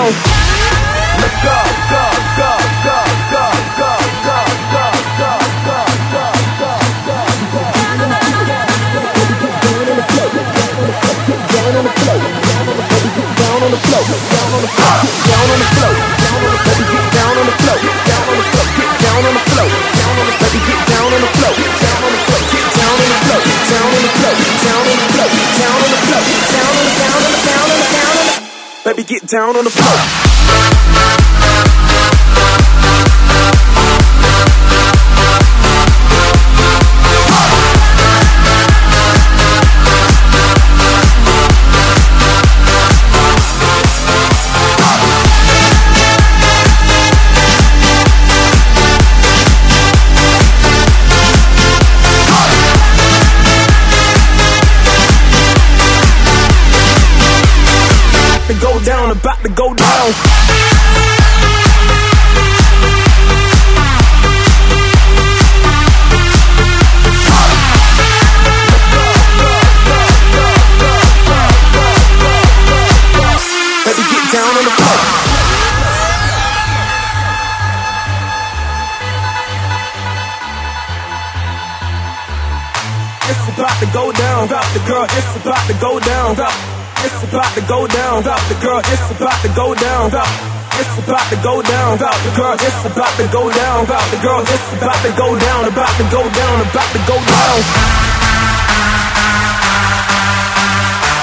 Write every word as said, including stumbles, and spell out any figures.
down. Let's go, go, go, go, go, go, go, go, go, go, go, go, go. Down on the floor, down on the floor, down on the floor, down on the floor, down on the floor, down on the baby get down on the floor, down on the floor, get down on the floor, down on the baby get down on the floor, down on the floor, get down on the floor, down on the floor, down on the floor, down on the floor, down on the down on the down on the down on the baby get down on the floor. Go down, about to go down. Baby, get down on the floor. It's about to go down, about the girl. It's about to go down, about. It's about to go down, about the girl. It's about to go down, about. It's about to go down, about the girl. It's about to go down, about the girl. It's about to go down, about to go down, about to go down.